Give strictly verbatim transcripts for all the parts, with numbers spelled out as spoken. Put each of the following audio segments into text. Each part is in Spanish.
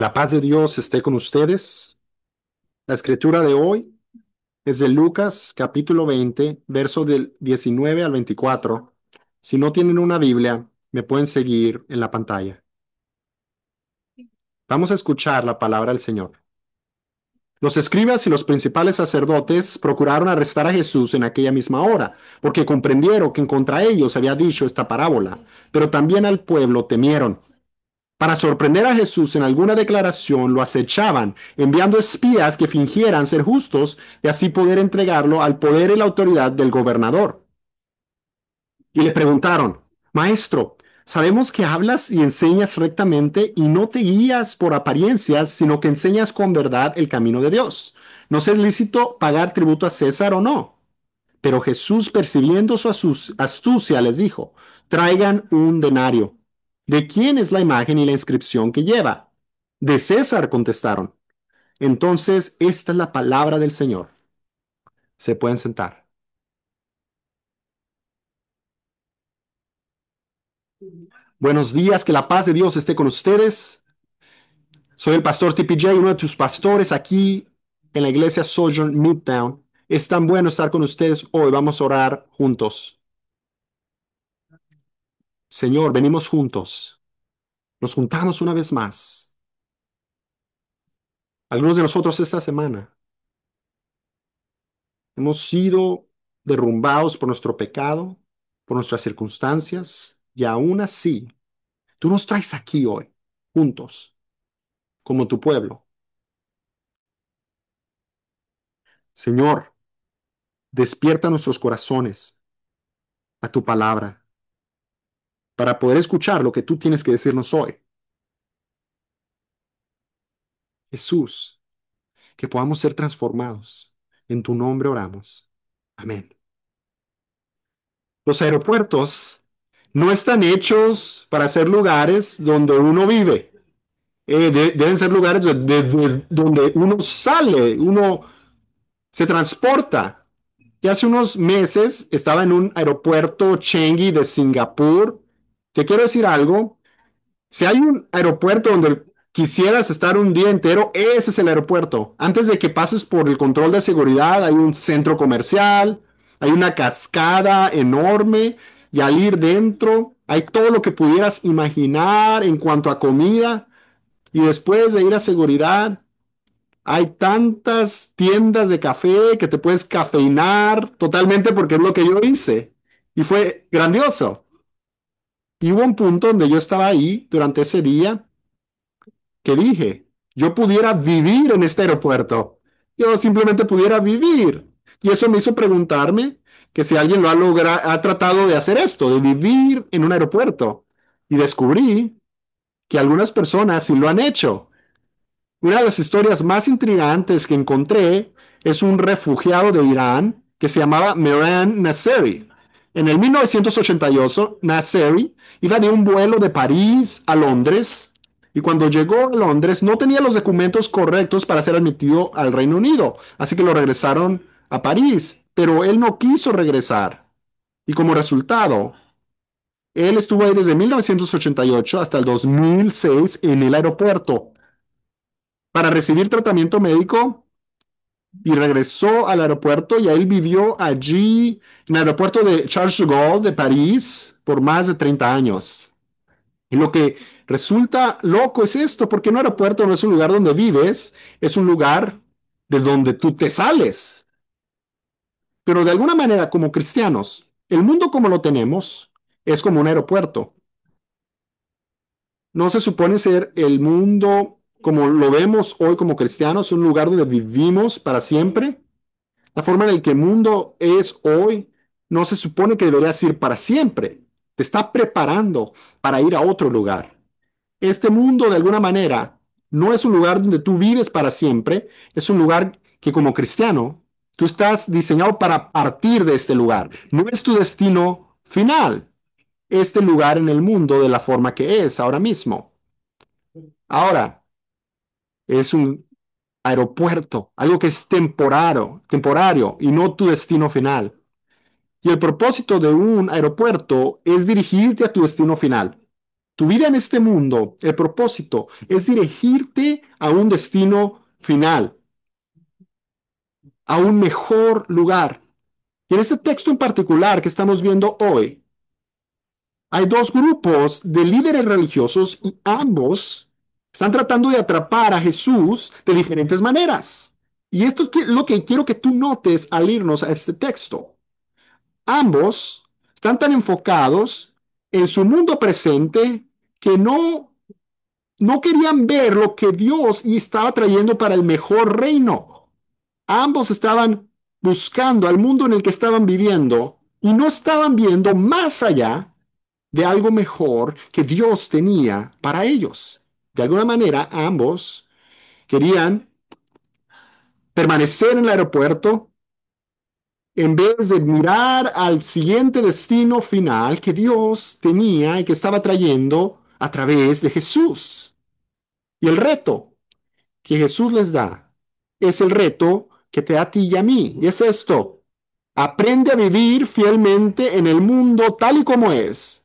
La paz de Dios esté con ustedes. La escritura de hoy es de Lucas capítulo veinte, verso del diecinueve al veinticuatro. Si no tienen una Biblia, me pueden seguir en la pantalla. Vamos a escuchar la palabra del Señor. Los escribas y los principales sacerdotes procuraron arrestar a Jesús en aquella misma hora, porque comprendieron que en contra ellos había dicho esta parábola, pero también al pueblo temieron. Para sorprender a Jesús en alguna declaración, lo acechaban, enviando espías que fingieran ser justos y así poder entregarlo al poder y la autoridad del gobernador. Y le preguntaron, Maestro, sabemos que hablas y enseñas rectamente y no te guías por apariencias, sino que enseñas con verdad el camino de Dios. ¿No es lícito pagar tributo a César o no? Pero Jesús, percibiendo su astucia, les dijo, traigan un denario. ¿De quién es la imagen y la inscripción que lleva? De César, contestaron. Entonces, esta es la palabra del Señor. Se pueden sentar. Buenos días, que la paz de Dios esté con ustedes. Soy el pastor T P J, uno de tus pastores aquí en la iglesia Sojourn Midtown. Es tan bueno estar con ustedes hoy. Vamos a orar juntos. Señor, venimos juntos. Nos juntamos una vez más. Algunos de nosotros esta semana hemos sido derrumbados por nuestro pecado, por nuestras circunstancias, y aún así, tú nos traes aquí hoy, juntos, como tu pueblo. Señor, despierta nuestros corazones a tu palabra para poder escuchar lo que tú tienes que decirnos hoy. Jesús, que podamos ser transformados. En tu nombre oramos. Amén. Los aeropuertos no están hechos para ser lugares donde uno vive. Eh, de- deben ser lugares de- de- de- donde uno sale, uno se transporta. Y hace unos meses estaba en un aeropuerto Changi de Singapur. Te quiero decir algo, si hay un aeropuerto donde quisieras estar un día entero, ese es el aeropuerto. Antes de que pases por el control de seguridad, hay un centro comercial, hay una cascada enorme, y al ir dentro, hay todo lo que pudieras imaginar en cuanto a comida. Y después de ir a seguridad, hay tantas tiendas de café que te puedes cafeinar totalmente porque es lo que yo hice. Y fue grandioso. Y hubo un punto donde yo estaba ahí durante ese día que dije, yo pudiera vivir en este aeropuerto. Yo simplemente pudiera vivir. Y eso me hizo preguntarme que si alguien lo ha logrado, ha tratado de hacer esto, de vivir en un aeropuerto. Y descubrí que algunas personas sí lo han hecho. Una de las historias más intrigantes que encontré es un refugiado de Irán que se llamaba Mehran Nasseri. En el mil novecientos ochenta y ocho, Nasseri iba de un vuelo de París a Londres y cuando llegó a Londres no tenía los documentos correctos para ser admitido al Reino Unido, así que lo regresaron a París, pero él no quiso regresar y como resultado, él estuvo ahí desde mil novecientos ochenta y ocho hasta el dos mil seis en el aeropuerto para recibir tratamiento médico y regresó al aeropuerto y él vivió allí en el aeropuerto de Charles de Gaulle de París por más de treinta años. Y lo que resulta loco es esto, porque un aeropuerto no es un lugar donde vives, es un lugar de donde tú te sales. Pero de alguna manera, como cristianos, el mundo como lo tenemos es como un aeropuerto. No se supone ser el mundo como lo vemos hoy como cristianos, un lugar donde vivimos para siempre. La forma en la que el mundo es hoy no se supone que deberías ir para siempre. Te está preparando para ir a otro lugar. Este mundo, de alguna manera, no es un lugar donde tú vives para siempre. Es un lugar que como cristiano, tú estás diseñado para partir de este lugar. No es tu destino final. Este lugar en el mundo de la forma que es ahora mismo. Ahora, es un aeropuerto, algo que es temporario, temporario y no tu destino final. Y el propósito de un aeropuerto es dirigirte a tu destino final. Tu vida en este mundo, el propósito es dirigirte a un destino final, a un mejor lugar. Y en este texto en particular que estamos viendo hoy, hay dos grupos de líderes religiosos y ambos están tratando de atrapar a Jesús de diferentes maneras. Y esto es lo que quiero que tú notes al irnos a este texto. Ambos están tan enfocados en su mundo presente que no, no querían ver lo que Dios estaba trayendo para el mejor reino. Ambos estaban buscando al mundo en el que estaban viviendo y no estaban viendo más allá de algo mejor que Dios tenía para ellos. De alguna manera, ambos querían permanecer en el aeropuerto en vez de mirar al siguiente destino final que Dios tenía y que estaba trayendo a través de Jesús. Y el reto que Jesús les da es el reto que te da a ti y a mí. Y es esto: aprende a vivir fielmente en el mundo tal y como es,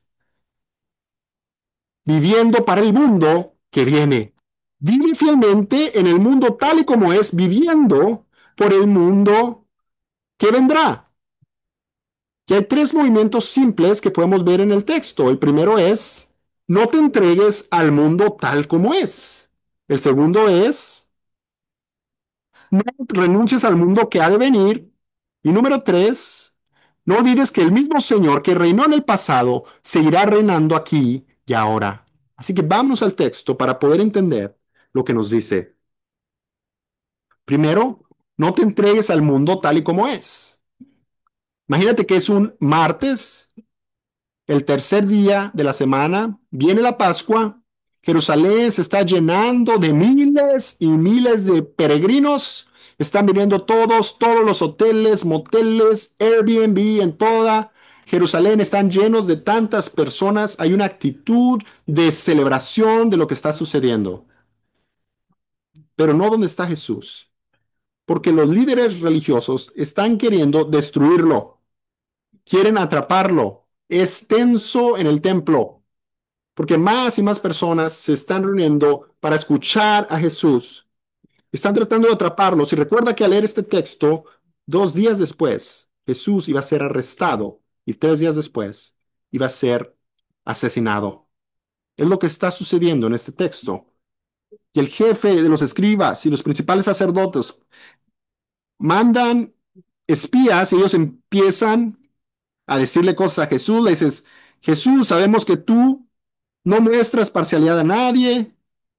viviendo para el mundo que viene. Vive fielmente en el mundo tal y como es, viviendo por el mundo que vendrá. Y hay tres movimientos simples que podemos ver en el texto. El primero es: no te entregues al mundo tal como es. El segundo es: no renuncies al mundo que ha de venir. Y número tres: no olvides que el mismo Señor que reinó en el pasado seguirá reinando aquí y ahora. Así que vamos al texto para poder entender lo que nos dice. Primero, no te entregues al mundo tal y como es. Imagínate que es un martes, el tercer día de la semana, viene la Pascua, Jerusalén se está llenando de miles y miles de peregrinos, están viniendo todos, todos los hoteles, moteles, Airbnb en toda Jerusalén están llenos de tantas personas, hay una actitud de celebración de lo que está sucediendo, pero no donde está Jesús, porque los líderes religiosos están queriendo destruirlo, quieren atraparlo, es tenso en el templo porque más y más personas se están reuniendo para escuchar a Jesús. Están tratando de atraparlos. Y recuerda que al leer este texto, dos días después, Jesús iba a ser arrestado y tres días después iba a ser asesinado. Es lo que está sucediendo en este texto. Y el jefe de los escribas y los principales sacerdotes mandan espías y ellos empiezan a decirle cosas a Jesús. Le dices: Jesús, sabemos que tú no muestras parcialidad a nadie,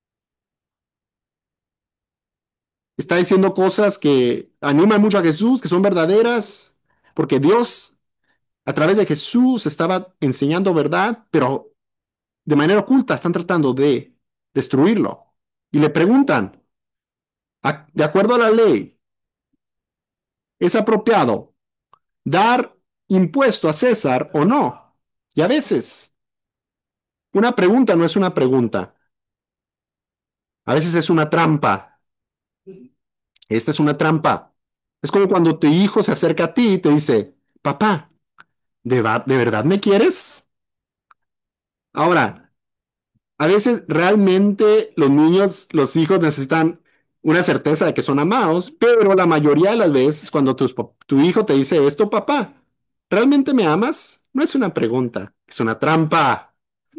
está diciendo cosas que animan mucho a Jesús, que son verdaderas, porque Dios a través de Jesús estaba enseñando verdad, pero de manera oculta están tratando de destruirlo. Y le preguntan: de acuerdo a la ley, ¿es apropiado dar impuesto a César o no? Y a veces una pregunta no es una pregunta, a veces es una trampa. Esta es una trampa. Es como cuando tu hijo se acerca a ti y te dice: papá, ¿de, ¿de verdad me quieres? Ahora, a veces realmente los niños, los hijos necesitan una certeza de que son amados, pero la mayoría de las veces cuando tus tu hijo te dice esto: papá, ¿realmente me amas? No es una pregunta, es una trampa.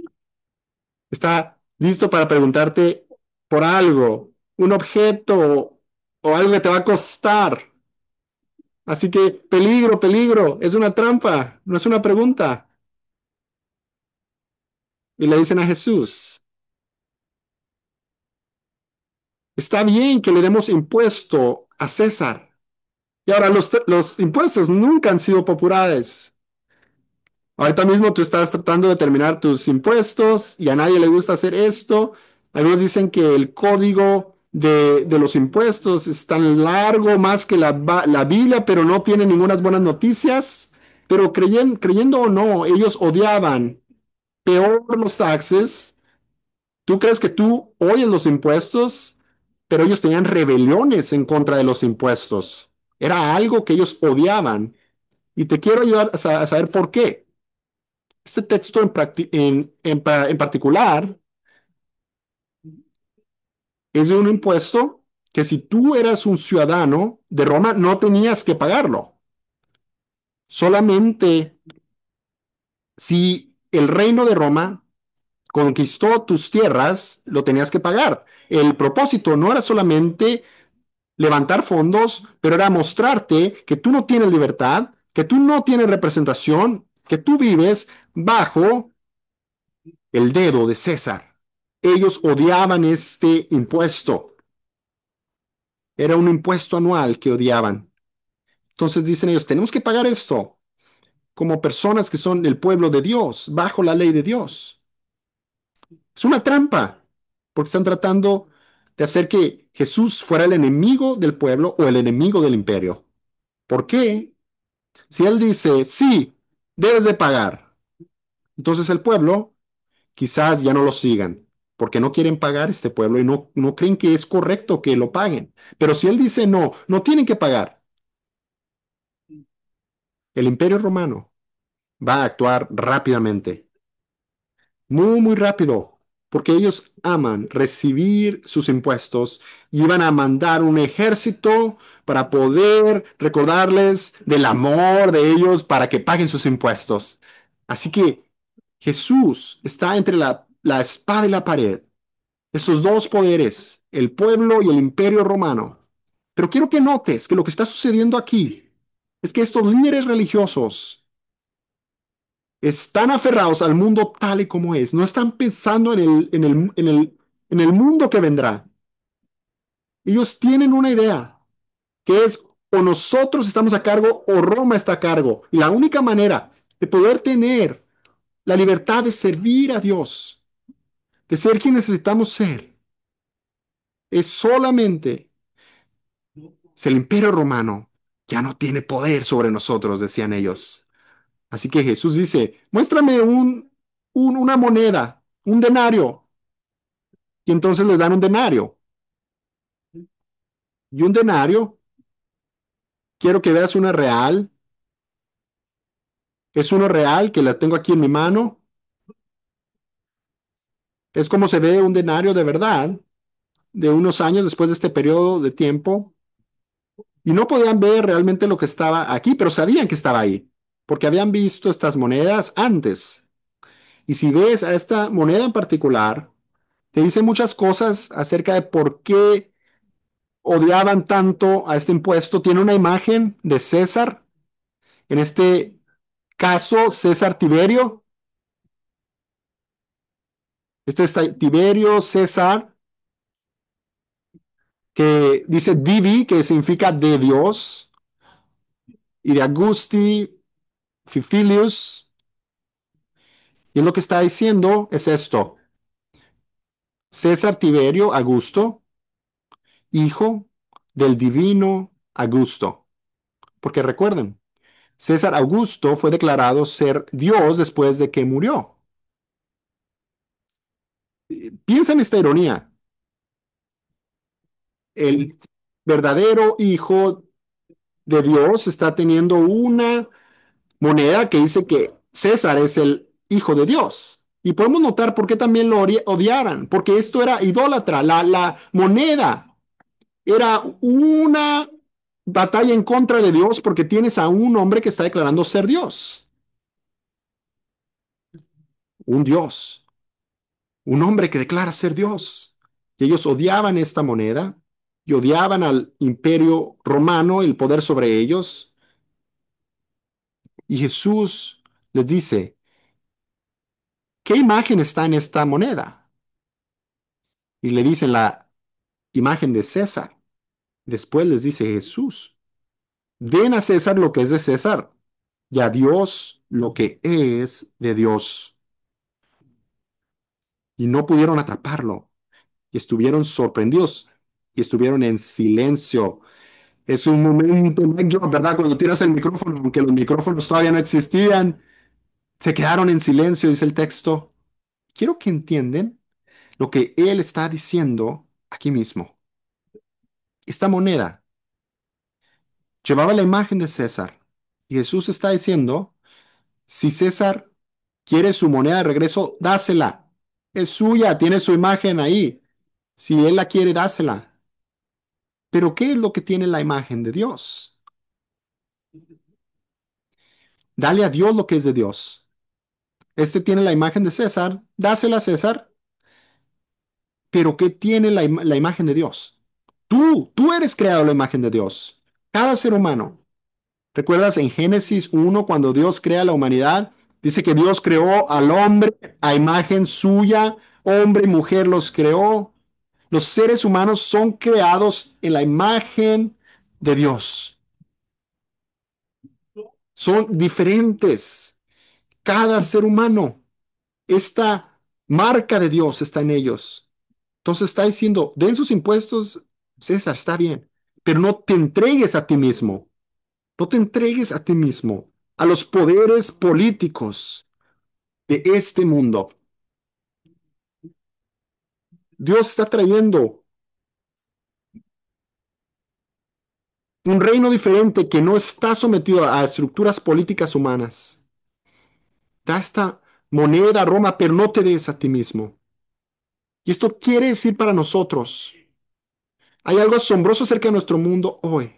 Está listo para preguntarte por algo, un objeto o algo que te va a costar. Así que peligro, peligro, es una trampa, no es una pregunta. Y le dicen a Jesús: está bien que le demos impuesto a César. Y ahora los, los impuestos nunca han sido populares. Ahorita mismo tú estás tratando de determinar tus impuestos y a nadie le gusta hacer esto. Algunos dicen que el código de, de los impuestos es tan largo más que la, la Biblia, pero no tiene ninguna buenas noticias. Pero creyendo, creyendo o no, ellos odiaban peor los taxes. Tú crees que tú oyes los impuestos, pero ellos tenían rebeliones en contra de los impuestos. Era algo que ellos odiaban. Y te quiero ayudar a, sa- a saber por qué. Este texto en, practi- en, en pa- en particular es de un impuesto que si tú eras un ciudadano de Roma no tenías que pagarlo. Solamente si el reino de Roma conquistó tus tierras, lo tenías que pagar. El propósito no era solamente levantar fondos, pero era mostrarte que tú no tienes libertad, que tú no tienes representación, que tú vives bajo el dedo de César. Ellos odiaban este impuesto. Era un impuesto anual que odiaban. Entonces dicen ellos, tenemos que pagar esto como personas que son el pueblo de Dios, bajo la ley de Dios. Es una trampa, porque están tratando de hacer que Jesús fuera el enemigo del pueblo o el enemigo del imperio. ¿Por qué? Si él dice, sí, debes de pagar, entonces el pueblo quizás ya no lo sigan, porque no quieren pagar este pueblo y no, no creen que es correcto que lo paguen. Pero si él dice, no, no tienen que pagar, el imperio romano va a actuar rápidamente, muy, muy rápido, porque ellos aman recibir sus impuestos y van a mandar un ejército para poder recordarles del amor de ellos para que paguen sus impuestos. Así que Jesús está entre la, la espada y la pared, esos dos poderes, el pueblo y el imperio romano. Pero quiero que notes que lo que está sucediendo aquí es que estos líderes religiosos están aferrados al mundo tal y como es. No están pensando en el, en el, en el, en el mundo que vendrá. Ellos tienen una idea, que es o nosotros estamos a cargo o Roma está a cargo. Y la única manera de poder tener la libertad de servir a Dios, de ser quien necesitamos ser, es solamente si el imperio romano ya no tiene poder sobre nosotros, decían ellos. Así que Jesús dice, muéstrame un, un- una moneda, un denario. Y entonces les dan un denario. Y un denario, quiero que veas una real. Es uno real que la tengo aquí en mi mano. Es como se ve un denario de verdad, de unos años después de este periodo de tiempo. Y no podían ver realmente lo que estaba aquí, pero sabían que estaba ahí, porque habían visto estas monedas antes. Y si ves a esta moneda en particular, te dice muchas cosas acerca de por qué odiaban tanto a este impuesto. Tiene una imagen de César, en este caso César Tiberio. Este es Tiberio César, que dice Divi, que significa de Dios, y de Augusti, Fifilius. Y lo que está diciendo es esto: César Tiberio Augusto, hijo del divino Augusto. Porque recuerden, César Augusto fue declarado ser Dios después de que murió. Piensa en esta ironía. El verdadero hijo de Dios está teniendo una moneda que dice que César es el hijo de Dios. Y podemos notar por qué también lo odiaran, porque esto era idólatra. La, la moneda era una batalla en contra de Dios porque tienes a un hombre que está declarando ser Dios, un Dios, un hombre que declara ser Dios. Y ellos odiaban esta moneda y odiaban al imperio romano, el poder sobre ellos. Y Jesús les dice, ¿qué imagen está en esta moneda? Y le dicen la imagen de César. Después les dice Jesús, den a César lo que es de César y a Dios lo que es de Dios. Y no pudieron atraparlo y estuvieron sorprendidos y estuvieron en silencio. Es un momento, mic drop, ¿verdad? Cuando tiras el micrófono, aunque los micrófonos todavía no existían, se quedaron en silencio, dice el texto. Quiero que entiendan lo que él está diciendo aquí mismo. Esta moneda llevaba la imagen de César. Y Jesús está diciendo, si César quiere su moneda de regreso, dásela. Es suya, tiene su imagen ahí. Si él la quiere, dásela. Pero ¿qué es lo que tiene la imagen de Dios? Dale a Dios lo que es de Dios. Este tiene la imagen de César, dásela a César. Pero ¿qué tiene la, im- la imagen de Dios? Tú, tú eres creado a la imagen de Dios. Cada ser humano. ¿Recuerdas en Génesis uno cuando Dios crea la humanidad? Dice que Dios creó al hombre a imagen suya, hombre y mujer los creó. Los seres humanos son creados en la imagen de Dios. Son diferentes. Cada ser humano, esta marca de Dios está en ellos. Entonces está diciendo, den sus impuestos, César, está bien, pero no te entregues a ti mismo. No te entregues a ti mismo, a los poderes políticos de este mundo. Dios está trayendo un reino diferente que no está sometido a estructuras políticas humanas. Da esta moneda a Roma, pero no te des a ti mismo. Y esto quiere decir para nosotros, hay algo asombroso acerca de nuestro mundo hoy,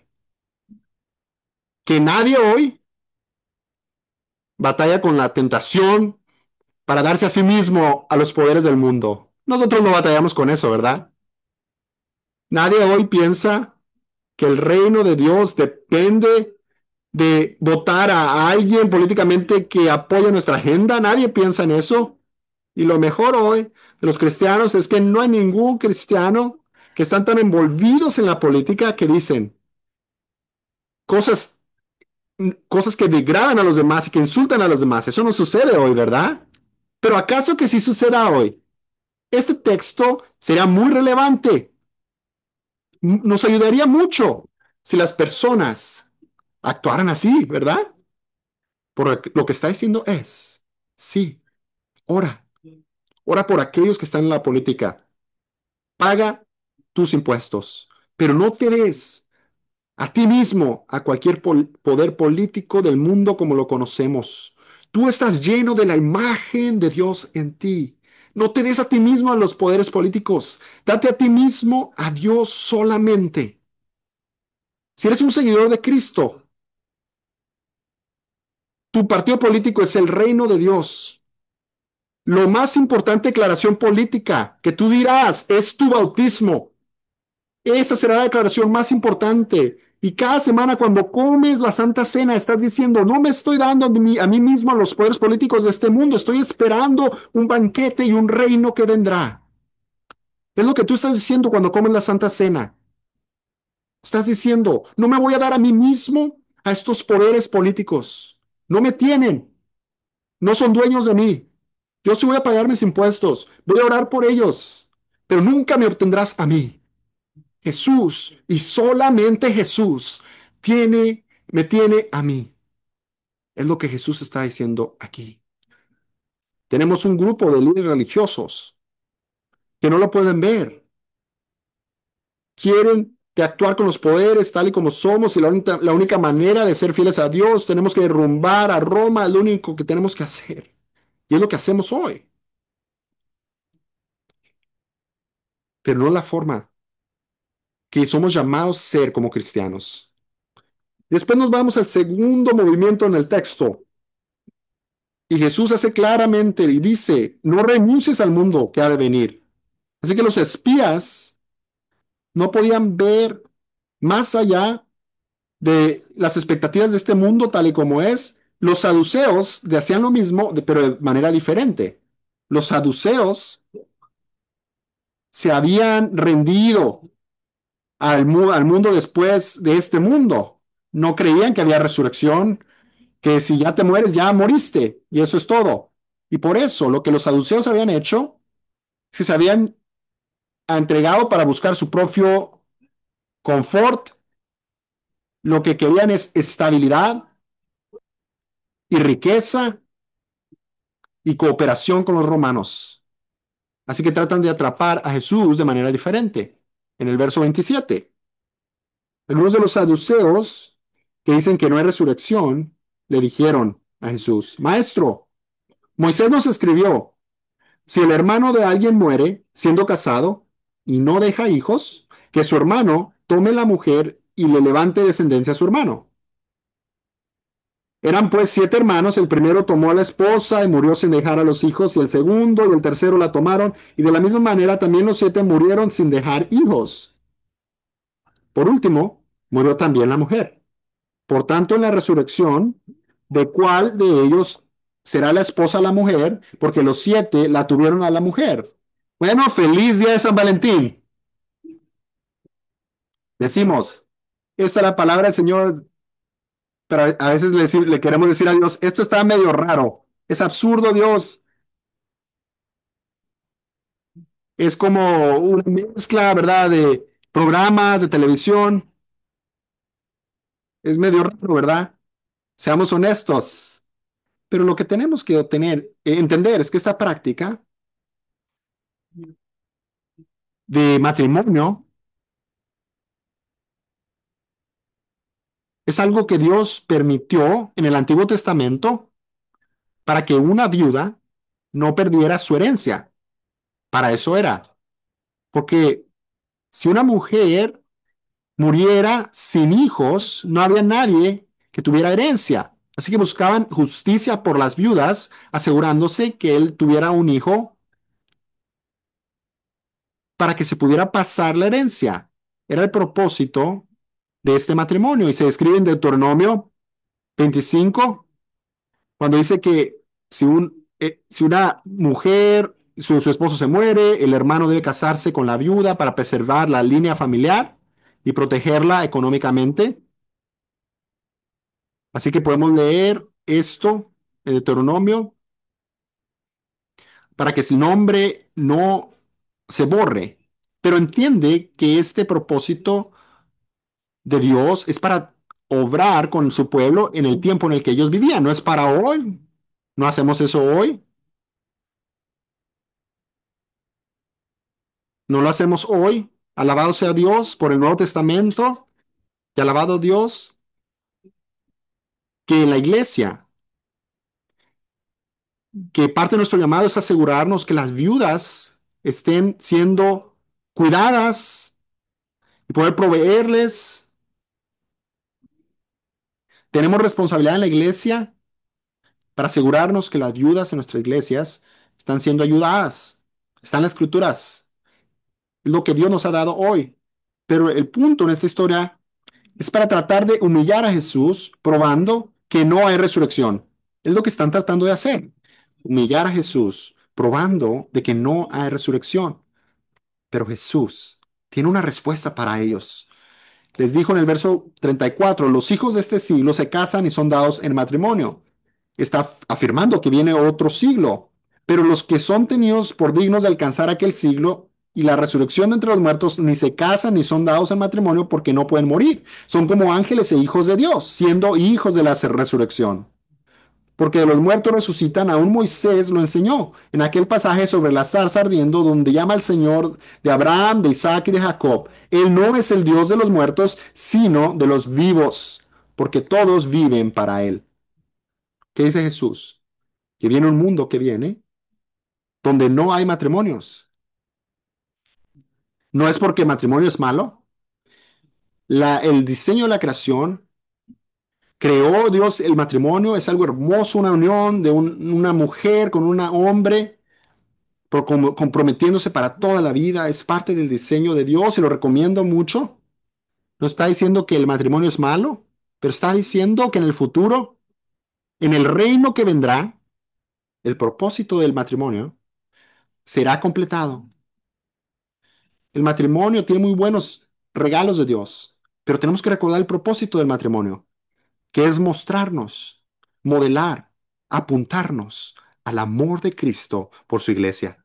que nadie hoy batalla con la tentación para darse a sí mismo a los poderes del mundo. Nosotros no batallamos con eso, ¿verdad? Nadie hoy piensa que el reino de Dios depende de votar a alguien políticamente que apoye nuestra agenda. Nadie piensa en eso. Y lo mejor hoy de los cristianos es que no hay ningún cristiano que están tan envolvidos en la política que dicen cosas, cosas que degradan a los demás y que insultan a los demás. Eso no sucede hoy, ¿verdad? Pero ¿acaso que sí suceda hoy? Este texto sería muy relevante. Nos ayudaría mucho si las personas actuaran así, ¿verdad? Por lo que está diciendo es, sí, ora, ora por aquellos que están en la política, paga tus impuestos, pero no te des a ti mismo, a cualquier pol poder político del mundo como lo conocemos. Tú estás lleno de la imagen de Dios en ti. No te des a ti mismo a los poderes políticos, date a ti mismo a Dios solamente. Si eres un seguidor de Cristo, tu partido político es el reino de Dios. Lo más importante declaración política que tú dirás es tu bautismo. Esa será la declaración más importante. Y cada semana cuando comes la Santa Cena estás diciendo, no me estoy dando a mí, a mí mismo a los poderes políticos de este mundo, estoy esperando un banquete y un reino que vendrá. Es lo que tú estás diciendo cuando comes la Santa Cena. Estás diciendo, no me voy a dar a mí mismo a estos poderes políticos. No me tienen, no son dueños de mí. Yo sí voy a pagar mis impuestos, voy a orar por ellos, pero nunca me obtendrás a mí. Jesús y solamente Jesús tiene, me tiene a mí. Es lo que Jesús está diciendo aquí. Tenemos un grupo de líderes religiosos que no lo pueden ver. Quieren de actuar con los poderes tal y como somos y la única, la única manera de ser fieles a Dios, tenemos que derrumbar a Roma, es lo único que tenemos que hacer. Y es lo que hacemos hoy, pero no la forma que somos llamados a ser como cristianos. Después nos vamos al segundo movimiento en el texto. Y Jesús hace claramente y dice, no renuncies al mundo que ha de venir. Así que los espías no podían ver más allá de las expectativas de este mundo tal y como es. Los saduceos de hacían lo mismo, de- pero de manera diferente. Los saduceos se habían rendido al, mu- al mundo después de este mundo. No creían que había resurrección, que si ya te mueres, ya moriste, y eso es todo. Y por eso lo que los saduceos habían hecho, si se habían entregado para buscar su propio confort, lo que querían es estabilidad y riqueza y cooperación con los romanos. Así que tratan de atrapar a Jesús de manera diferente. En el verso veintisiete, algunos de los saduceos que dicen que no hay resurrección, le dijeron a Jesús, Maestro, Moisés nos escribió, si el hermano de alguien muere siendo casado y no deja hijos, que su hermano tome la mujer y le levante descendencia a su hermano. Eran pues siete hermanos, el primero tomó a la esposa y murió sin dejar a los hijos, y el segundo y el tercero la tomaron, y de la misma manera también los siete murieron sin dejar hijos. Por último, murió también la mujer. Por tanto, en la resurrección, ¿de cuál de ellos será la esposa a la mujer? Porque los siete la tuvieron a la mujer. Bueno, feliz día de San Valentín. Decimos, esta es la palabra del Señor, pero a a veces le, deci- le queremos decir a Dios, esto está medio raro, es absurdo, Dios. Es como una mezcla, ¿verdad? De programas de televisión. Es medio raro, ¿verdad? Seamos honestos. Pero lo que tenemos que obtener, eh, entender es que esta práctica de matrimonio es algo que Dios permitió en el Antiguo Testamento para que una viuda no perdiera su herencia. Para eso era. Porque si una mujer muriera sin hijos, no había nadie que tuviera herencia. Así que buscaban justicia por las viudas, asegurándose que él tuviera un hijo para que se pudiera pasar la herencia. Era el propósito de este matrimonio y se describe en Deuteronomio veinticinco, cuando dice que si, un, eh, si una mujer, su, su esposo se muere, el hermano debe casarse con la viuda para preservar la línea familiar y protegerla económicamente. Así que podemos leer esto en Deuteronomio para que su nombre no se borre. Pero entiende que este propósito de Dios es para obrar con su pueblo en el tiempo en el que ellos vivían, no es para hoy. No hacemos eso hoy, no lo hacemos hoy. Alabado sea Dios por el Nuevo Testamento y alabado Dios que en la iglesia, que parte de nuestro llamado es asegurarnos que las viudas estén siendo cuidadas y poder proveerles. Tenemos responsabilidad en la iglesia para asegurarnos que las viudas en nuestras iglesias están siendo ayudadas. Están en las escrituras. Es lo que Dios nos ha dado hoy. Pero el punto en esta historia es para tratar de humillar a Jesús, probando que no hay resurrección. Es lo que están tratando de hacer. Humillar a Jesús, probando de que no hay resurrección. Pero Jesús tiene una respuesta para ellos. Les dijo en el verso treinta y cuatro, los hijos de este siglo se casan y son dados en matrimonio. Está afirmando que viene otro siglo, pero los que son tenidos por dignos de alcanzar aquel siglo y la resurrección de entre los muertos ni se casan ni son dados en matrimonio porque no pueden morir. Son como ángeles e hijos de Dios, siendo hijos de la resurrección. Porque de los muertos resucitan, aún Moisés lo enseñó en aquel pasaje sobre la zarza ardiendo, donde llama al Señor de Abraham, de Isaac y de Jacob. Él no es el Dios de los muertos, sino de los vivos, porque todos viven para Él. ¿Qué dice Jesús? Que viene un mundo que viene donde no hay matrimonios. No es porque matrimonio es malo. La, el diseño de la creación creó Dios el matrimonio, es algo hermoso, una unión de un- una mujer con un hombre pero como- comprometiéndose para toda la vida, es parte del diseño de Dios y lo recomiendo mucho. No está diciendo que el matrimonio es malo, pero está diciendo que en el futuro, en el reino que vendrá, el propósito del matrimonio será completado. El matrimonio tiene muy buenos regalos de Dios, pero tenemos que recordar el propósito del matrimonio, que es mostrarnos, modelar, apuntarnos al amor de Cristo por su iglesia.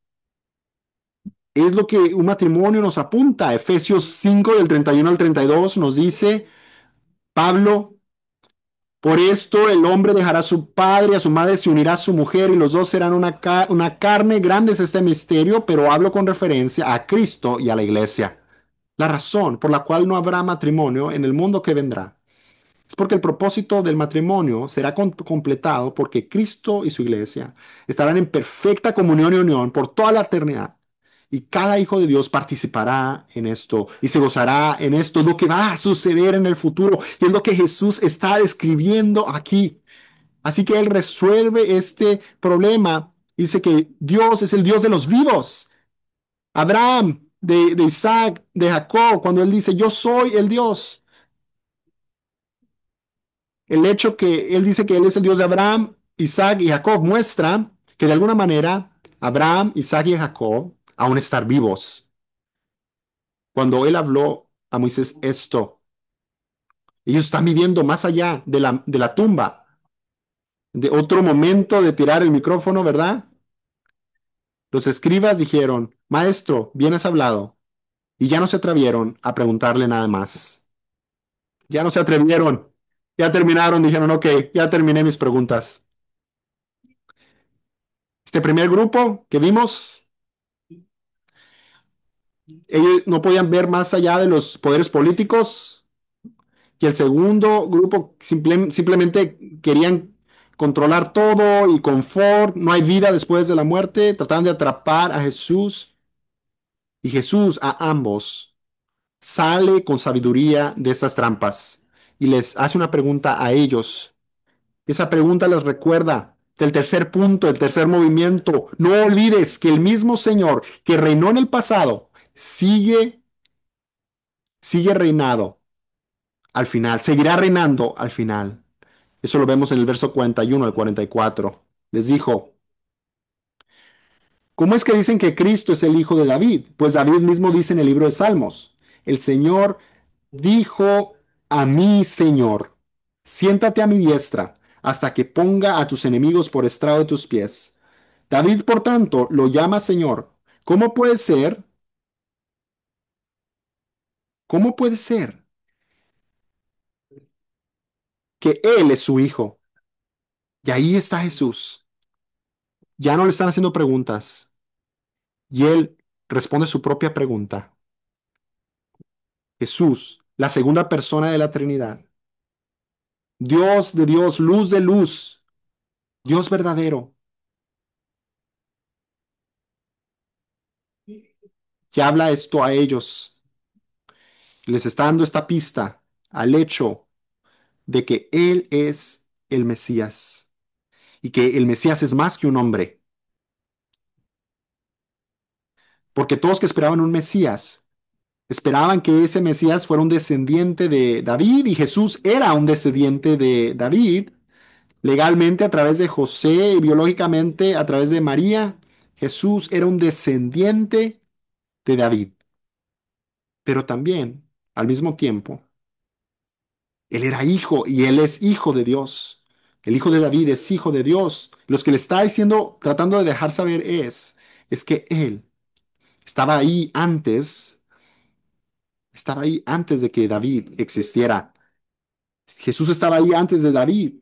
Es lo que un matrimonio nos apunta. Efesios cinco del treinta y uno al treinta y dos nos dice, Pablo, por esto el hombre dejará a su padre y a su madre, se unirá a su mujer y los dos serán una, ca- una carne. Grande es este misterio, pero hablo con referencia a Cristo y a la iglesia. La razón por la cual no habrá matrimonio en el mundo que vendrá Es porque el propósito del matrimonio será con- completado porque Cristo y su iglesia estarán en perfecta comunión y unión por toda la eternidad. Y cada hijo de Dios participará en esto y se gozará en esto, lo que va a suceder en el futuro. Y es lo que Jesús está describiendo aquí. Así que Él resuelve este problema. Dice que Dios es el Dios de los vivos. Abraham, de, de Isaac, de Jacob, cuando Él dice, yo soy el Dios. El hecho que Él dice que Él es el Dios de Abraham, Isaac y Jacob muestra que de alguna manera Abraham, Isaac y Jacob aún están vivos. Cuando Él habló a Moisés esto, ellos están viviendo más allá de la, de la tumba, de otro momento de tirar el micrófono, ¿verdad? Los escribas dijeron, Maestro, bien has hablado, y ya no se atrevieron a preguntarle nada más. Ya no se atrevieron, ya terminaron, dijeron, ok, ya terminé mis preguntas. Este primer grupo que vimos, ellos no podían ver más allá de los poderes políticos, y el segundo grupo simple- simplemente querían controlar todo y confort, no hay vida después de la muerte, trataban de atrapar a Jesús, y Jesús a ambos sale con sabiduría de estas trampas y les hace una pregunta a ellos. Esa pregunta les recuerda del tercer punto, el tercer movimiento. No olvides que el mismo Señor que reinó en el pasado sigue, sigue reinado al final, seguirá reinando al final. Eso lo vemos en el verso cuarenta y uno al cuarenta y cuatro. Les dijo, ¿cómo es que dicen que Cristo es el hijo de David? Pues David mismo dice en el libro de Salmos, el Señor dijo a mi Señor, siéntate a mi diestra hasta que ponga a tus enemigos por estrado de tus pies. David, por tanto, lo llama Señor. ¿Cómo puede ser? ¿Cómo puede ser que Él es su hijo? Y ahí está Jesús. Ya no le están haciendo preguntas. Y Él responde su propia pregunta. Jesús, la segunda persona de la Trinidad. Dios de Dios, luz de luz, Dios verdadero, que habla esto a ellos. Les está dando esta pista al hecho de que Él es el Mesías y que el Mesías es más que un hombre, porque todos que esperaban un Mesías esperaban que ese Mesías fuera un descendiente de David y Jesús era un descendiente de David, legalmente a través de José y biológicamente a través de María. Jesús era un descendiente de David, pero también, al mismo tiempo, él era hijo y él es hijo de Dios. El hijo de David es hijo de Dios. Los que le está diciendo, tratando de dejar saber es, es que él estaba ahí antes, estaba ahí antes de que David existiera. Jesús estaba ahí antes de David.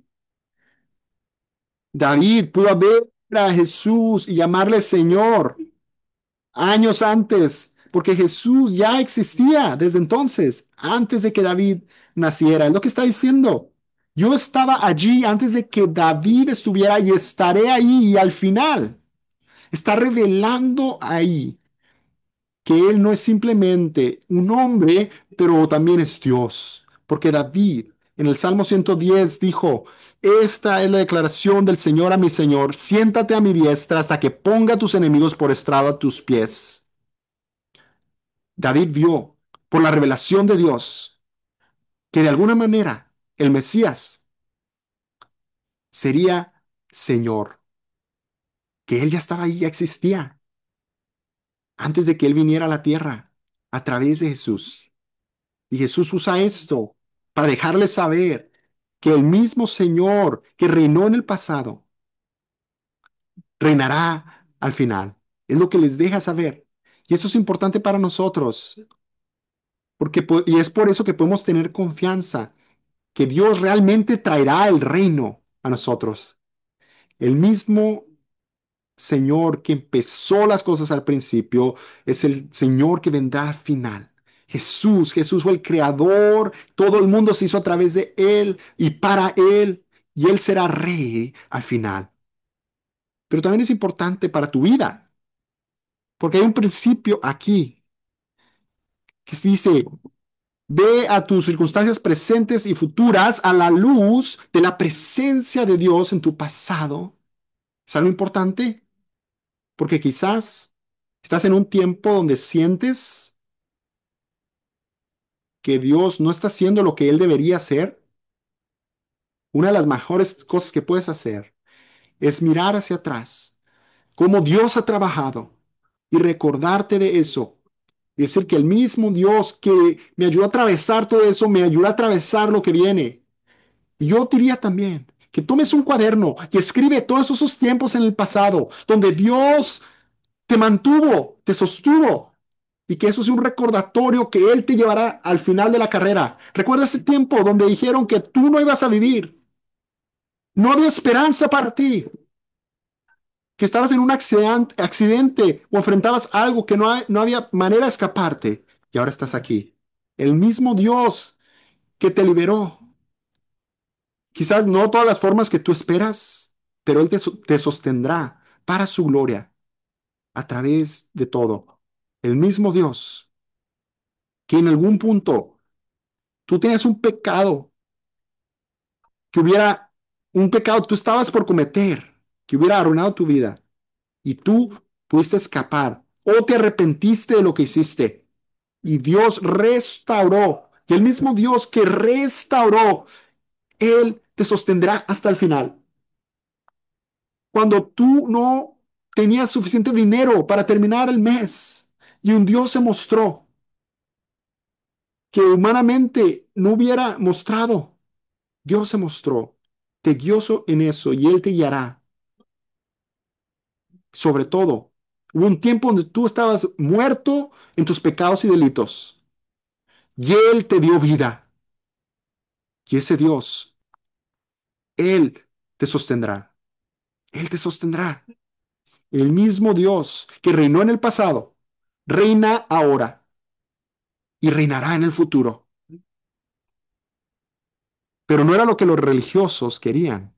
David pudo ver a Jesús y llamarle Señor años antes, porque Jesús ya existía desde entonces, antes de que David naciera. Es lo que está diciendo. Yo estaba allí antes de que David estuviera y estaré ahí y al final está revelando ahí que él no es simplemente un hombre, pero también es Dios. Porque David en el Salmo ciento diez dijo, esta es la declaración del Señor a mi Señor, siéntate a mi diestra hasta que ponga a tus enemigos por estrado a tus pies. David vio por la revelación de Dios que de alguna manera el Mesías sería Señor, que Él ya estaba ahí, ya existía, antes de que Él viniera a la tierra, a través de Jesús. Y Jesús usa esto para dejarles saber que el mismo Señor que reinó en el pasado, reinará al final. Es lo que les deja saber. Y eso es importante para nosotros, porque, po- y es por eso que podemos tener confianza que Dios realmente traerá el reino a nosotros. El mismo Señor que empezó las cosas al principio es el Señor que vendrá al final. Jesús, Jesús fue el creador, todo el mundo se hizo a través de Él y para Él, y Él será rey al final. Pero también es importante para tu vida, porque hay un principio aquí que dice, ve a tus circunstancias presentes y futuras a la luz de la presencia de Dios en tu pasado. ¿Es algo importante? Porque quizás estás en un tiempo donde sientes que Dios no está haciendo lo que Él debería hacer. Una de las mejores cosas que puedes hacer es mirar hacia atrás, cómo Dios ha trabajado y recordarte de eso. Es decir, que el mismo Dios que me ayudó a atravesar todo eso, me ayuda a atravesar lo que viene. Y yo diría también que tomes un cuaderno y escribe todos esos tiempos en el pasado donde Dios te mantuvo, te sostuvo. Y que eso es un recordatorio que Él te llevará al final de la carrera. Recuerda ese tiempo donde dijeron que tú no ibas a vivir. No había esperanza para ti. Que estabas en un accidente, accidente o enfrentabas algo que no, hay- no había manera de escaparte. Y ahora estás aquí. El mismo Dios que te liberó. Quizás no todas las formas que tú esperas, pero Él te, so- te sostendrá para su gloria a través de todo. El mismo Dios que en algún punto tú tienes un pecado, que hubiera un pecado tú estabas por cometer, que hubiera arruinado tu vida y tú pudiste escapar o te arrepentiste de lo que hiciste y Dios restauró. Y el mismo Dios que restauró, Él te sostendrá hasta el final. Cuando tú no tenías suficiente dinero para terminar el mes y un Dios se mostró que humanamente no hubiera mostrado, Dios se mostró, te guió so- en eso y Él te guiará. Sobre todo, hubo un tiempo donde tú estabas muerto en tus pecados y delitos y Él te dio vida. Y ese Dios, Él te sostendrá. Él te sostendrá. El mismo Dios que reinó en el pasado, reina ahora y reinará en el futuro. Pero no era lo que los religiosos querían.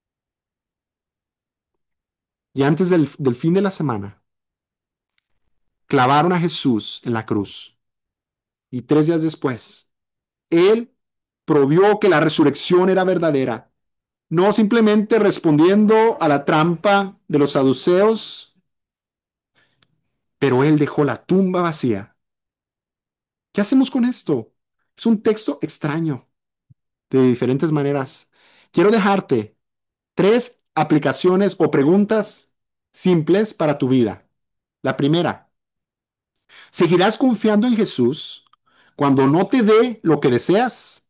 Y antes del, del fin de la semana, clavaron a Jesús en la cruz. Y tres días después, Él provió que la resurrección era verdadera, no simplemente respondiendo a la trampa de los saduceos, pero Él dejó la tumba vacía. ¿Qué hacemos con esto? Es un texto extraño, de diferentes maneras. Quiero dejarte tres aplicaciones o preguntas simples para tu vida. La primera, ¿seguirás confiando en Jesús cuando no te dé lo que deseas?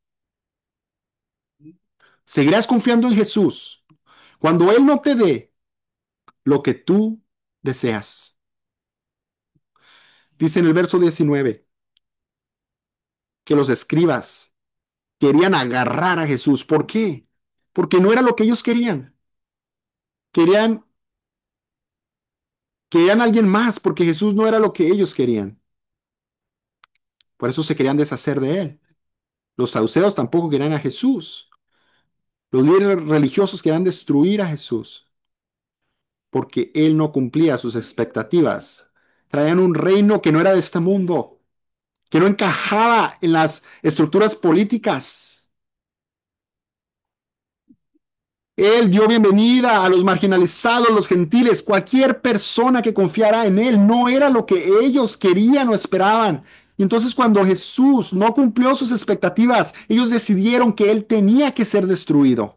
¿Seguirás confiando en Jesús cuando Él no te dé lo que tú deseas? Dice en el verso diecinueve que los escribas querían agarrar a Jesús. ¿Por qué? Porque no era lo que ellos querían. Querían, querían a alguien más porque Jesús no era lo que ellos querían. Por eso se querían deshacer de Él. Los saduceos tampoco querían a Jesús. Los líderes religiosos querían destruir a Jesús porque Él no cumplía sus expectativas. Traían un reino que no era de este mundo, que no encajaba en las estructuras políticas. Él dio bienvenida a los marginalizados, los gentiles, cualquier persona que confiara en Él. No era lo que ellos querían o esperaban. Y entonces cuando Jesús no cumplió sus expectativas, ellos decidieron que Él tenía que ser destruido.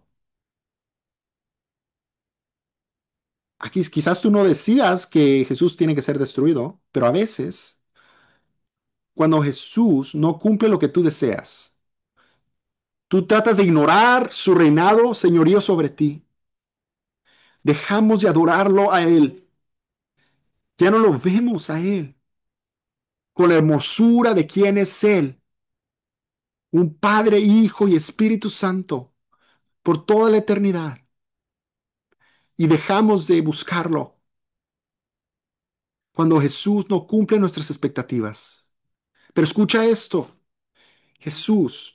Aquí quizás tú no decías que Jesús tiene que ser destruido, pero a veces, cuando Jesús no cumple lo que tú deseas, tú tratas de ignorar su reinado, señorío sobre ti. Dejamos de adorarlo a Él. Ya no lo vemos a Él con la hermosura de quién es Él, un Padre, Hijo y Espíritu Santo por toda la eternidad. Y dejamos de buscarlo cuando Jesús no cumple nuestras expectativas. Pero escucha esto, Jesús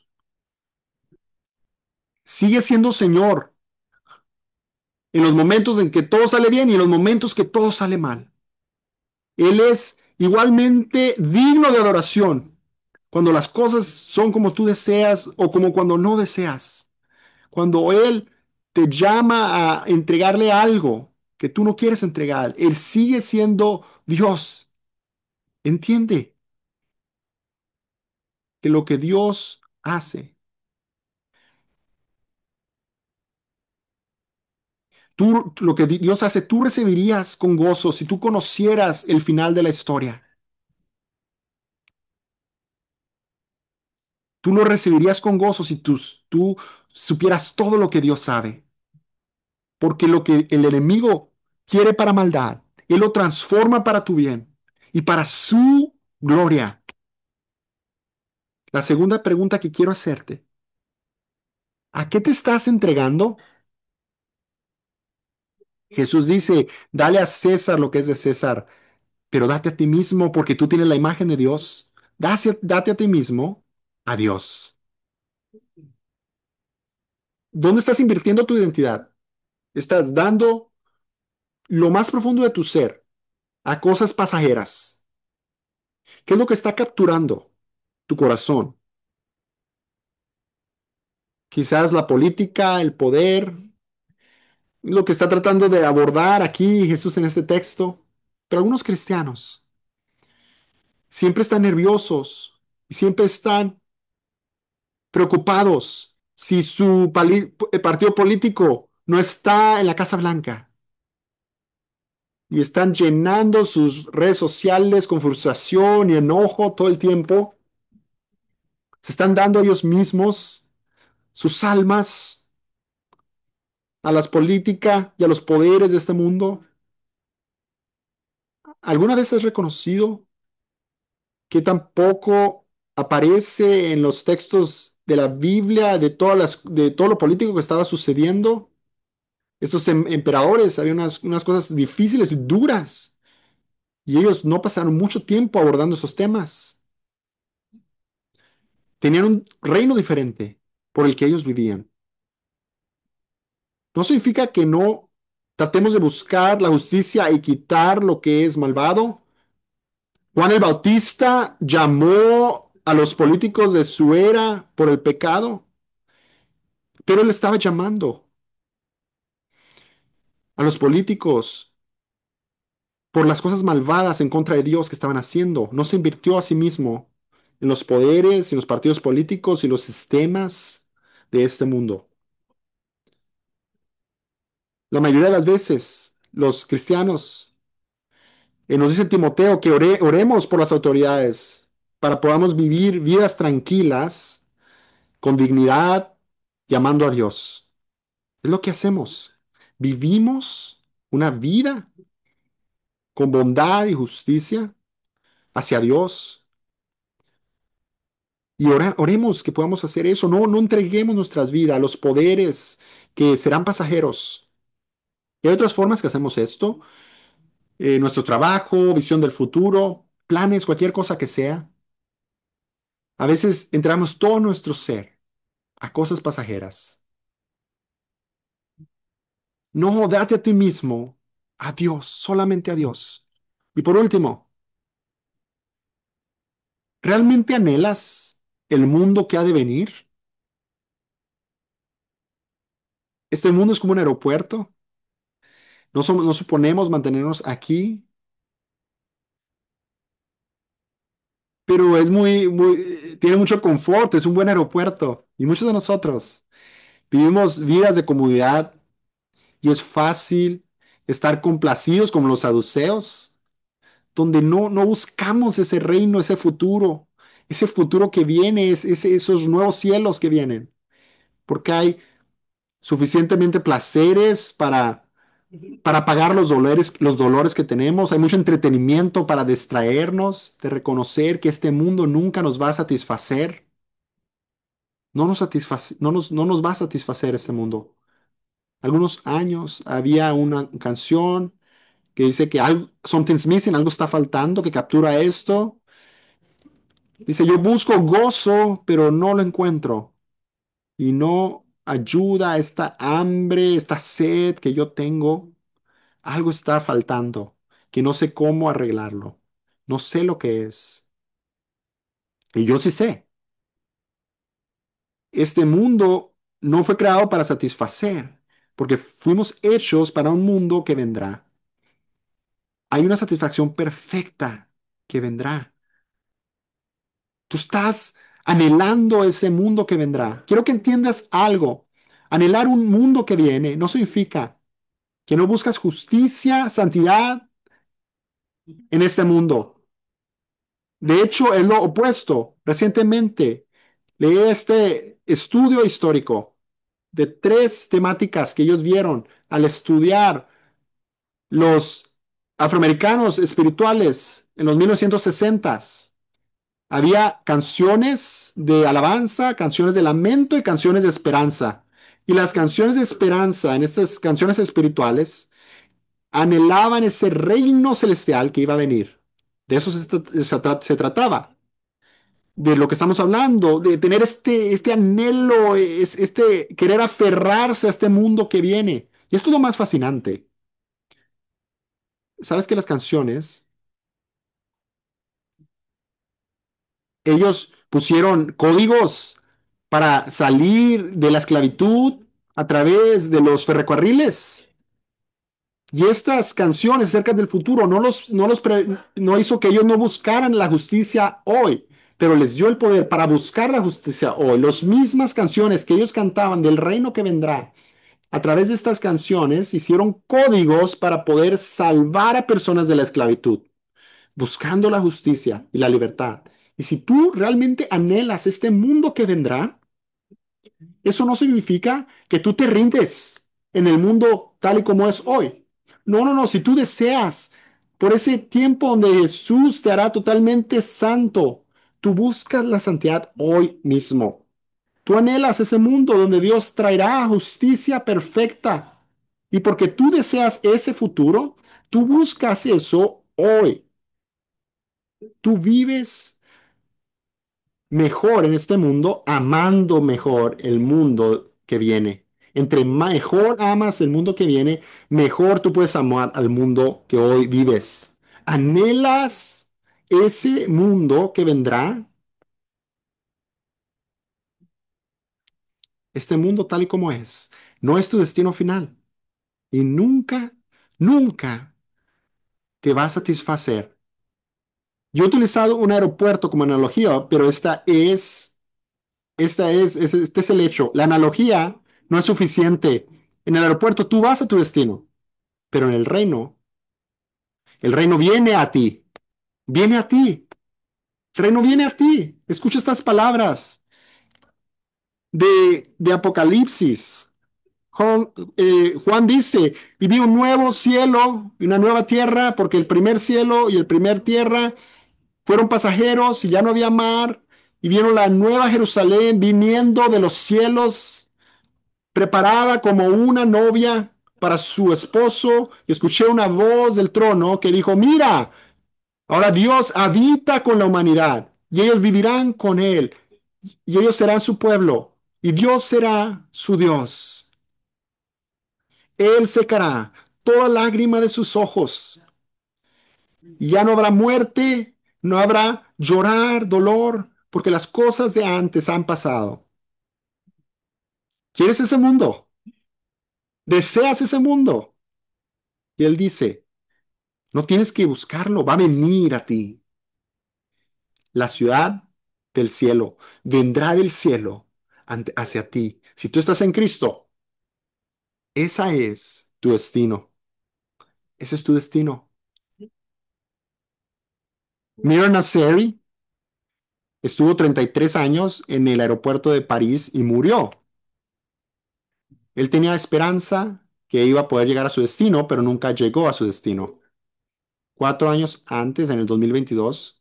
sigue siendo Señor en los momentos en que todo sale bien y en los momentos que todo sale mal. Él es igualmente digno de adoración cuando las cosas son como tú deseas o como cuando no deseas. Cuando Él te llama a entregarle algo que tú no quieres entregar, Él sigue siendo Dios. Entiende que lo que Dios hace, tú, lo que Dios hace, tú recibirías con gozo si tú conocieras el final de la historia. Tú lo recibirías con gozo si tú, tú supieras todo lo que Dios sabe. Porque lo que el enemigo quiere para maldad, Él lo transforma para tu bien y para su gloria. La segunda pregunta que quiero hacerte, ¿a qué te estás entregando? Jesús dice, dale a César lo que es de César, pero date a ti mismo porque tú tienes la imagen de Dios. Dase- Date a ti mismo a Dios. ¿Dónde estás invirtiendo tu identidad? ¿Estás dando lo más profundo de tu ser a cosas pasajeras? ¿Qué es lo que está capturando tu corazón? Quizás la política, el poder, lo que está tratando de abordar aquí Jesús en este texto. Pero algunos cristianos siempre están nerviosos y siempre están preocupados si su pali- eh, partido político no está en la Casa Blanca y están llenando sus redes sociales con frustración y enojo todo el tiempo. Se están dando a ellos mismos sus almas a las políticas y a los poderes de este mundo. ¿Alguna vez has reconocido que tampoco aparece en los textos de la Biblia de todas las, de todo lo político que estaba sucediendo? Estos em- emperadores, había unas, unas cosas difíciles y duras, y ellos no pasaron mucho tiempo abordando esos temas. Tenían un reino diferente por el que ellos vivían. No significa que no tratemos de buscar la justicia y quitar lo que es malvado. Juan el Bautista llamó a los políticos de su era por el pecado, pero él estaba llamando a los políticos por las cosas malvadas en contra de Dios que estaban haciendo. No se invirtió a sí mismo en los poderes, en los partidos políticos y los sistemas de este mundo. La mayoría de las veces, los cristianos, eh, nos dice Timoteo que ore- oremos por las autoridades para podamos vivir vidas tranquilas, con dignidad, llamando a Dios. Es lo que hacemos. Vivimos una vida con bondad y justicia hacia Dios. Y ora- oremos que podamos hacer eso. No, no entreguemos nuestras vidas a los poderes que serán pasajeros. Y hay otras formas que hacemos esto. Eh, nuestro trabajo, visión del futuro, planes, cualquier cosa que sea. A veces entramos todo nuestro ser a cosas pasajeras. No, date a ti mismo, a Dios, solamente a Dios. Y por último, ¿realmente anhelas el mundo que ha de venir? Este mundo es como un aeropuerto. No, somos, no suponemos mantenernos aquí, pero es muy, muy, tiene mucho confort, es un buen aeropuerto. Y muchos de nosotros vivimos vidas de comodidad y es fácil estar complacidos como los saduceos, donde no, no buscamos ese reino, ese futuro, ese futuro que viene, es, ese- esos nuevos cielos que vienen, porque hay suficientemente placeres para, para pagar los dolores, los dolores que tenemos, hay mucho entretenimiento para distraernos, de reconocer que este mundo nunca nos va a satisfacer. No nos satisface, no nos, no nos va a satisfacer este mundo. Algunos años había una canción que dice que algo, something's missing, algo está faltando, que captura esto. Dice, yo busco gozo, pero no lo encuentro. Y no ayuda a esta hambre, esta sed que yo tengo. Algo está faltando, que no sé cómo arreglarlo. No sé lo que es. Y yo sí sé. Este mundo no fue creado para satisfacer, porque fuimos hechos para un mundo que vendrá. Hay una satisfacción perfecta que vendrá. Tú estás anhelando ese mundo que vendrá. Quiero que entiendas algo. Anhelar un mundo que viene no significa que no buscas justicia, santidad en este mundo. De hecho, es lo opuesto. Recientemente leí este estudio histórico de tres temáticas que ellos vieron al estudiar los afroamericanos espirituales en los mil novecientos sesentas. Había canciones de alabanza, canciones de lamento y canciones de esperanza. Y las canciones de esperanza en estas canciones espirituales anhelaban ese reino celestial que iba a venir. De eso se, tra- se tra- se trataba, de lo que estamos hablando, de tener este, este anhelo, es- este querer aferrarse a este mundo que viene. Y esto es lo más fascinante. Sabes que las canciones, ellos pusieron códigos para salir de la esclavitud a través de los ferrocarriles. Y estas canciones acerca del futuro no los, no los pre- no hizo que ellos no buscaran la justicia hoy, pero les dio el poder para buscar la justicia hoy. Las mismas canciones que ellos cantaban del reino que vendrá, a través de estas canciones hicieron códigos para poder salvar a personas de la esclavitud, buscando la justicia y la libertad. Y si tú realmente anhelas este mundo que vendrá, eso no significa que tú te rindes en el mundo tal y como es hoy. No, no, no. Si tú deseas por ese tiempo donde Jesús te hará totalmente santo, tú buscas la santidad hoy mismo. Tú anhelas ese mundo donde Dios traerá justicia perfecta. Y porque tú deseas ese futuro, tú buscas eso hoy. Tú vives mejor en este mundo, amando mejor el mundo que viene. Entre mejor amas el mundo que viene, mejor tú puedes amar al mundo que hoy vives. ¿Anhelas ese mundo que vendrá? Este mundo tal y como es. No es tu destino final. Y nunca, nunca te va a satisfacer. Yo he utilizado un aeropuerto como analogía, pero esta es, esta es, es- este es el hecho. La analogía no es suficiente. En el aeropuerto tú vas a tu destino, pero en el reino, el reino viene a ti, viene a ti, el reino viene a ti. Escucha estas palabras de, de Apocalipsis. Juan, eh, Juan dice, y vi un nuevo cielo y una nueva tierra, porque el primer cielo y el primer tierra fueron pasajeros y ya no había mar, y vieron la nueva Jerusalén viniendo de los cielos, preparada como una novia para su esposo, y escuché una voz del trono que dijo, mira, ahora Dios habita con la humanidad, y ellos vivirán con él, y ellos serán su pueblo, y Dios será su Dios. Él secará toda lágrima de sus ojos, y ya no habrá muerte, no habrá llorar, dolor, porque las cosas de antes han pasado. ¿Quieres ese mundo? ¿Deseas ese mundo? Y él dice, no tienes que buscarlo, va a venir a ti. La ciudad del cielo vendrá del cielo ante- hacia ti. Si tú estás en Cristo, esa es tu destino. Ese es tu destino. Mira Nasseri estuvo treinta y tres años en el aeropuerto de París y murió. Él tenía esperanza que iba a poder llegar a su destino, pero nunca llegó a su destino. Cuatro años antes, en el dos mil veintidós,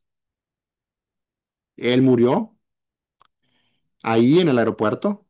él murió ahí en el aeropuerto.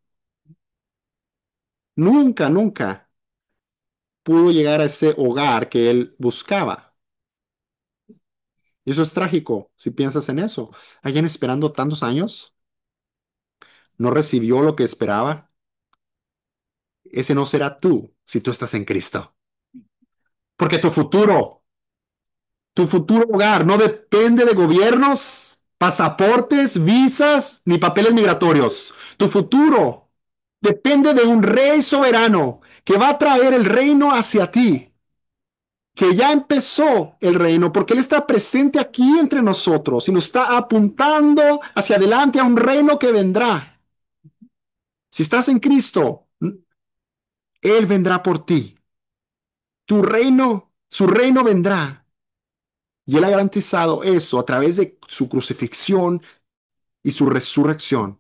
Nunca, nunca pudo llegar a ese hogar que él buscaba. Y eso es trágico si piensas en eso. Alguien esperando tantos años, no recibió lo que esperaba. Ese no será tú si tú estás en Cristo. Porque tu futuro, tu futuro hogar no depende de gobiernos, pasaportes, visas, ni papeles migratorios. Tu futuro depende de un rey soberano que va a traer el reino hacia ti, que ya empezó el reino, porque Él está presente aquí entre nosotros y nos está apuntando hacia adelante a un reino que vendrá. Si estás en Cristo, Él vendrá por ti. Tu reino, su reino vendrá. Y Él ha garantizado eso a través de su crucifixión y su resurrección.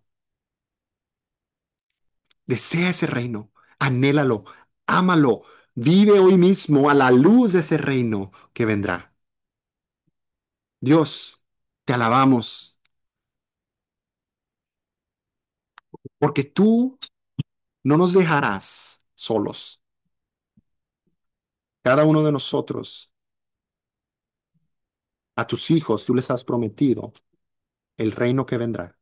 Desea ese reino, anhélalo, ámalo, vive hoy mismo a la luz de ese reino que vendrá. Dios, te alabamos, porque tú no nos dejarás solos. Cada uno de nosotros, a tus hijos, tú les has prometido el reino que vendrá.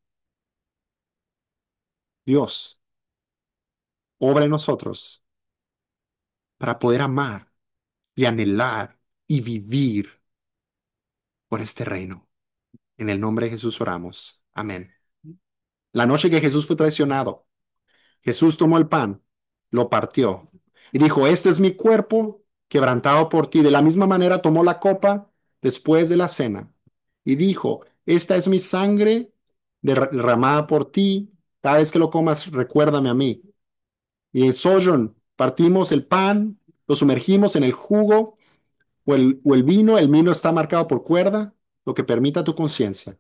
Dios, obra en nosotros para poder amar y anhelar y vivir por este reino. En el nombre de Jesús oramos. Amén. La noche que Jesús fue traicionado, Jesús tomó el pan, lo partió y dijo, este es mi cuerpo quebrantado por ti. De la misma manera tomó la copa después de la cena y dijo, esta es mi sangre derramada por ti. Cada vez que lo comas, recuérdame a mí. Y en Sojourn partimos el pan, lo sumergimos en el jugo o el, o el vino. El vino está marcado por cuerda, lo que permita tu conciencia.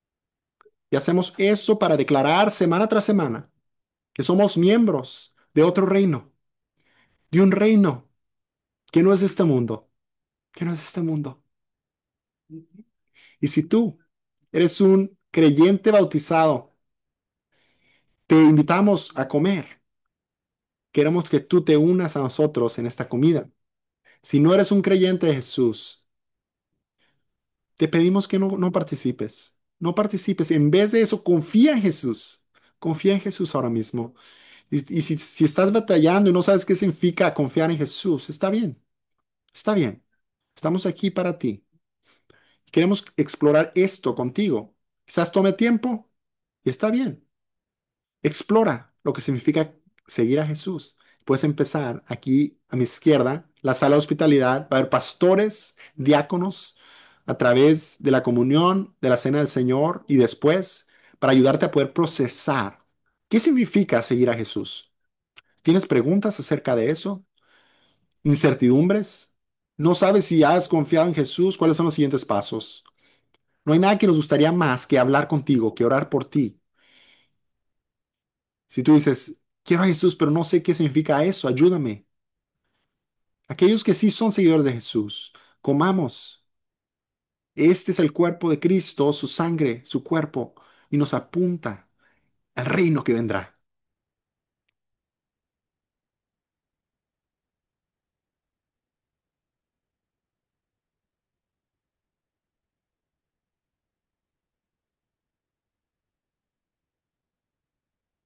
Y hacemos eso para declarar semana tras semana que somos miembros de otro reino, de un reino que no es de este mundo, que no es de este mundo. Y si tú eres un creyente bautizado, te invitamos a comer. Queremos que tú te unas a nosotros en esta comida. Si no eres un creyente de Jesús, te pedimos que no, no participes. No participes. En vez de eso, confía en Jesús. Confía en Jesús ahora mismo. Y, y si, si estás batallando y no sabes qué significa confiar en Jesús, está bien. Está bien. Estamos aquí para ti. Queremos explorar esto contigo. Quizás tome tiempo y está bien. Explora lo que significa seguir a Jesús. Puedes empezar aquí a mi izquierda, la sala de hospitalidad. Va a haber pastores, diáconos, a través de la comunión, de la cena del Señor y después para ayudarte a poder procesar qué significa seguir a Jesús. ¿Tienes preguntas acerca de eso? ¿Incertidumbres? ¿No sabes si has confiado en Jesús? ¿Cuáles son los siguientes pasos? No hay nada que nos gustaría más que hablar contigo, que orar por ti. Si tú dices, quiero a Jesús, pero no sé qué significa eso, ayúdame. Aquellos que sí son seguidores de Jesús, comamos. Este es el cuerpo de Cristo, su sangre, su cuerpo, y nos apunta al reino que vendrá.